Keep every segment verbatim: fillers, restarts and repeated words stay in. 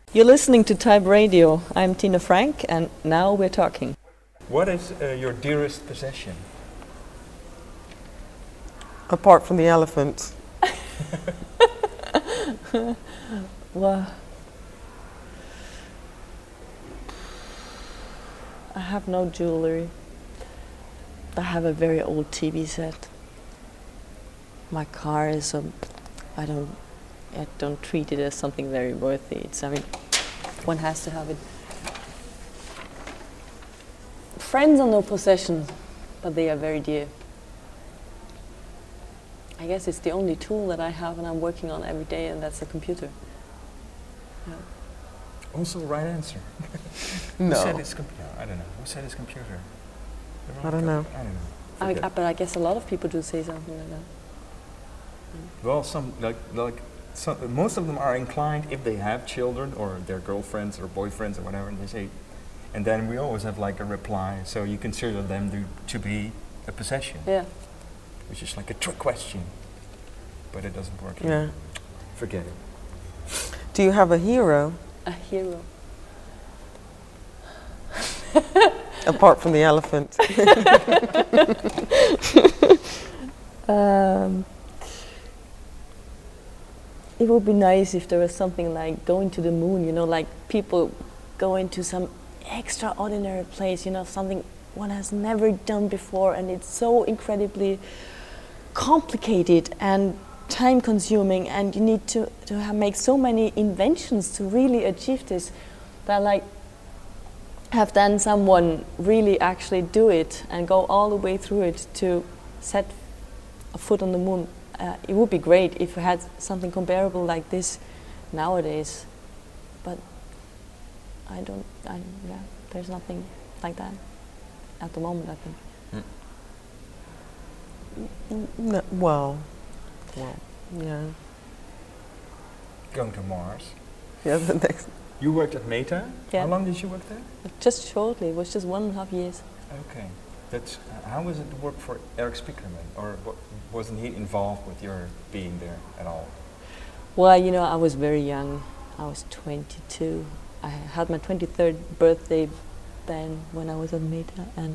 You're listening to Type Radio. I'm Tina Frank, and now we're talking. What is uh, your dearest possession? Apart from the elephant. Well, I have no jewelry. I have a very old T V set. My car is a. I don't. I don't treat it as something very worthy. It's. I mean, one has to have it. Friends are no possessions, but they are very dear. I guess it's the only tool that I have and I'm working on every day, and that's a computer. Yeah. Also, right answer. No. Who said it's computer? I don't know. Who said it's computer? I don't know. I don't know. I, Forget. I, but I guess a lot of people do say something like that. Well, some like like some, most of them are inclined if they have children or their girlfriends or boyfriends or whatever, and they say, and then we always have like a reply. So you consider them to, to be a possession. Yeah. Which is like a trick question, but it doesn't work. Yeah. Forget it. Do you have a hero A hero. apart from the elephant? um, it would be nice if there was something like going to the moon, you know, like people going to some extraordinary place, you know, something one has never done before, and it's so incredibly complicated and time consuming, and you need to, to have, make so many inventions to really achieve this, that like have done someone really actually do it and go all the way through it to set a foot on the moon. Uh, it would be great if we had something comparable like this nowadays, but I don't, I, yeah, there's nothing like that at the moment, I think. Mm. No, well, well, yeah. Going to Mars. Yeah, the next. You worked at Meta? Yeah. How long did you work there? Just shortly, it was just one and a half years. Okay. That's, uh, how was it to work for Eric Spiekerman? Or wa- wasn't he involved with your being there at all? Well, you know, I was very young. I was twenty-two. I had my twenty-third birthday then when I was at Meta, and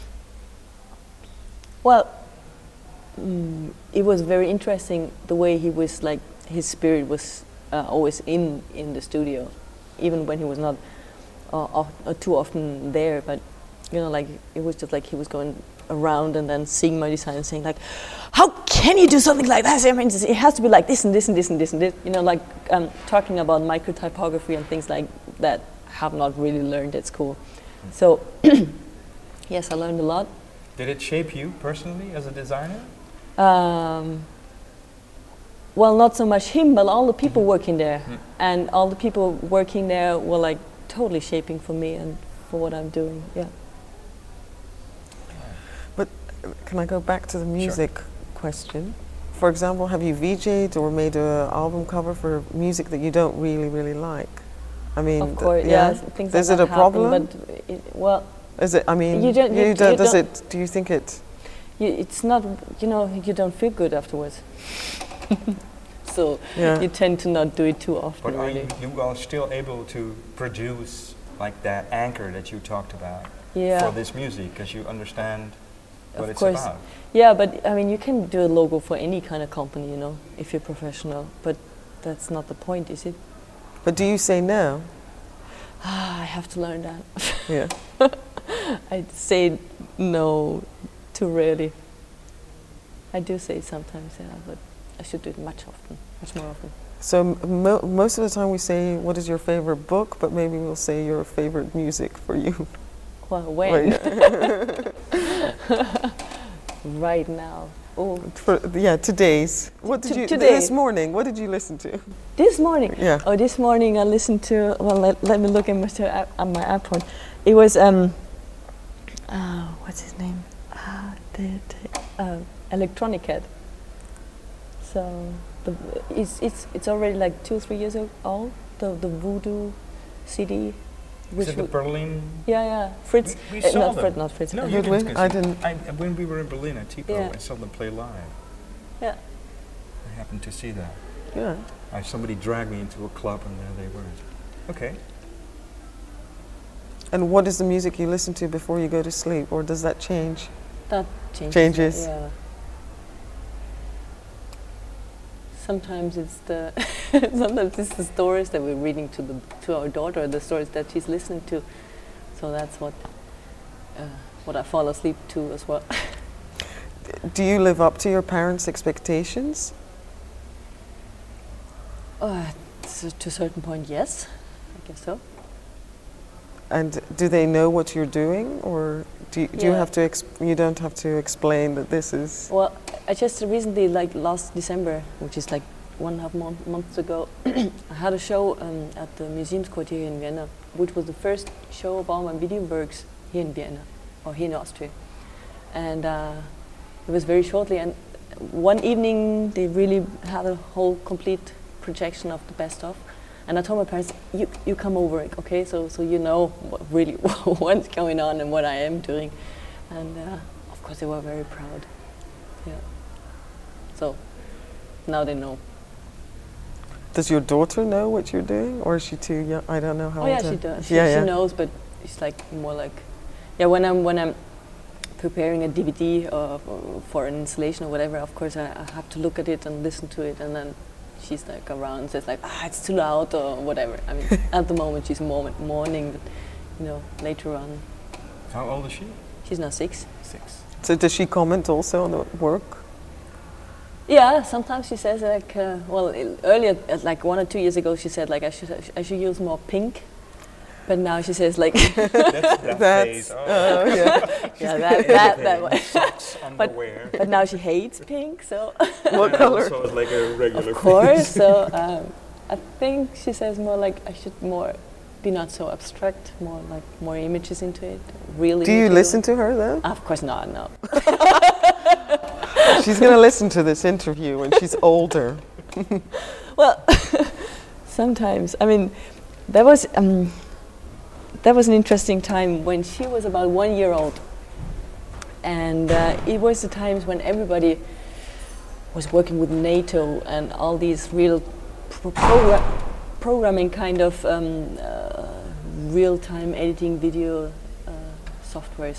well, mm, it was very interesting the way he was, like, his spirit was uh, always in in the studio, even when he was not uh, of, uh, too often there. But you know, like, it was just like he was going around and then seeing my design and saying like, how can you do something like that? I mean, it has to be like this and this and this and this and this. You know, like um, talking about microtypography and things like that have not really learned at school. Mm. So yes, I learned a lot. Did it shape you personally as a designer? Um, well, not so much him, but all the people Mm-hmm. working there. Mm. And all the people working there were like totally shaping for me and for what I'm doing, yeah. But uh, can I go back to the music sure. question? For example, have you V J'd or made an album cover for music that you don't really, really like? I mean, of course, th- yeah. yeah. Things Is like it a that happen, problem? But it, well, is it? I mean, you don't. You, you you don't, does don't, it? Do you think it? You, it's not. You know, you don't feel good afterwards. So yeah. you tend to not do it too often. But are really. you, you are still able to produce like that anchor that you talked about yeah. for this music, because you understand what of it's course. about? Yeah, but I mean, you can do a logo for any kind of company, you know, if you're professional. But that's not the point, is it? But do you say no? Ah, I have to learn that. Yeah. I say no too rarely. I do say it sometimes, yeah, but I should do it much often, much more often. So m- mo- most of the time we say, what is your favorite book? But maybe we'll say your favorite music for you. Well, when? Right. Right now. Oh. For, yeah, today's. What did T- you, today. this morning, what did you listen to? This morning? Yeah. Oh, this morning I listened to, well, let, let me look at my, uh, at my iPod. It was, um, uh, what's his name? Uh, the, the, uh, Electronic Cat. So, the, it's, it's, it's already like two, three years old, the, the Voodoo C D. Is it the Berlin? Yeah, yeah. Fritz. We, we uh, saw not them. Fritz, not Fritz. No, uh, you Ludwig? didn't. I didn't. I, when we were in Berlin at Tipo, Yeah. I saw them play live. Yeah. I happened to see that. Yeah. I, somebody dragged me into a club and there they were. Okay. And what is the music you listen to before you go to sleep, or does that change? That changes. Changes. Yeah. Sometimes it's the sometimes it's the stories that we're reading to the to our daughter, or the stories that she's listening to. So that's what uh, what I fall asleep to as well. Do you live up to your parents' expectations? Uh, to, to a certain point, yes, I guess so. And do they know what you're doing, or do you, do you Yeah. have to? Exp- you don't have to explain that this is. Well, I just recently, like last December, which is like one and a half month, months ago, I had a show um, at the Museumsquartier here in Vienna, which was the first show of all my video works here in Vienna, or here in Austria. And uh, it was very shortly, and one evening they really had a whole complete projection of the best of. And I told my parents, you, you come over, okay, so, so you know what really what's going on and what I am doing. And uh, of course they were very proud. Yeah. So now they know. Does your daughter know what you're doing, or is she too young? I don't know how. Oh yeah, old she her- does. She, yeah, she yeah. knows, but it's like more like, yeah. When I'm when I'm preparing a D V D or for an installation or whatever, of course I, I have to look at it and listen to it, and then she's like around and says like, ah, it's too loud or whatever. I mean, at the moment she's more mourning, but you know, later on, How old is she? she's now six. Six. So does she comment also on the work? Yeah, sometimes she says like, uh, well, i- earlier, uh, like one or two years ago, she said like I should I should use more pink, but now she says like, That's that That's phase. Oh, oh yeah. yeah, that that that way. Socks, But- underwear. But now she hates pink, so What And color? also it's like a regular of course. So um, I think she says more like I should more be not so abstract, more like more images into it. Really. Do you listen to her though? Of course not. No. She's going to listen to this interview when she's older. Well, sometimes. I mean, that was um, that was an interesting time when she was about one year old, and uh, it was the times when everybody was working with NATO and all these real pro- progra- programming kind of um, uh, real-time editing video uh, softwares,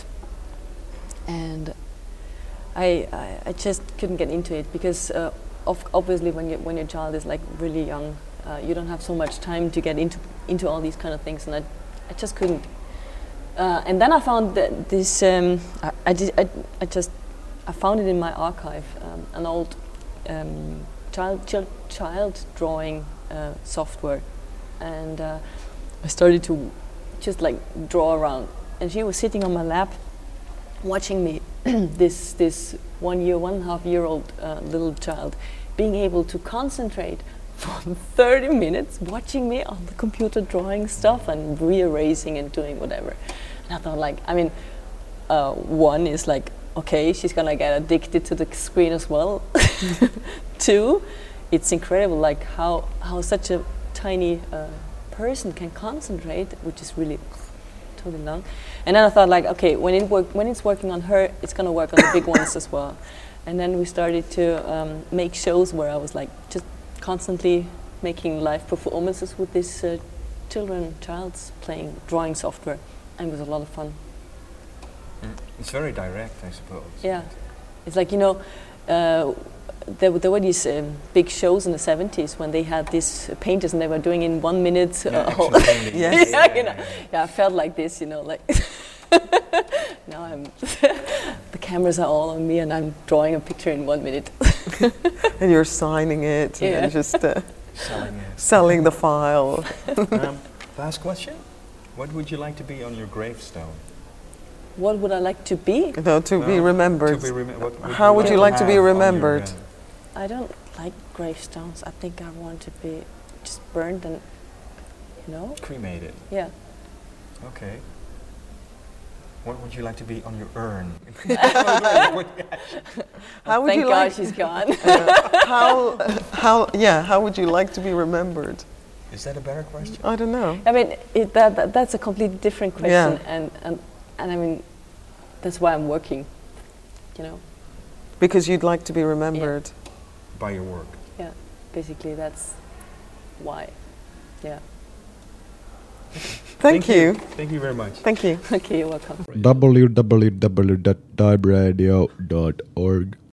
and I, I I just couldn't get into it because uh, of obviously when you, when your child is like really young, uh, you don't have so much time to get into into all these kind of things, and I I just couldn't. Uh, and then I found that this um, I I, did, I I just I found it in my archive, um, an old um, child child child drawing uh, software, and uh, I started to just like draw around, and she was sitting on my lap, watching me. this this one year, one and a half year old uh, little child, being able to concentrate for thirty minutes, watching me on the computer drawing stuff and rearranging and doing whatever. And I thought, like, I mean, uh, one is like, okay, she's gonna get addicted to the screen as well. Two, it's incredible, like how how such a tiny uh, person can concentrate, which is really totally long. And then I thought, like, okay, when it work, when it's working on her, it's gonna work on the big ones as well. And then we started to um, make shows where I was like just constantly making live performances with this uh, children, child's playing drawing software, and it was a lot of fun. Mm. It's very direct, I suppose. Yeah, it's like, you know, uh, there, w- there were these um, big shows in the seventies when they had these painters and they were doing in one minute. Yeah, Uh, whole action painting. Yes. yeah, you know, yeah, I felt like this, you know, like now I'm the cameras are all on me and I'm drawing a picture in one minute. And you're signing it and Yeah. then just uh, Selling it. selling the file. um, last question. What would you like to be on your gravestone? What would I like to be? No, to be Well, remembered. To be remem- what would How would you like to be have on your, remembered? uh, I don't like gravestones. I think I want to be just burned and, you know, cremated. yeah. Okay. What would you like to be on your urn? How would Thank you God like? she's gone. How, how, yeah, how would you like to be remembered? Is that a better question? I don't know. I mean, it, that, that that's a completely different question, Yeah. and, and and I mean, that's why I'm working. You know, Because you'd like to be remembered. By your work. yeah. Basically, that's why. Yeah. Thank, you. Thank you very much. Thank you. Okay, you're welcome. w w w dot dive radio dot org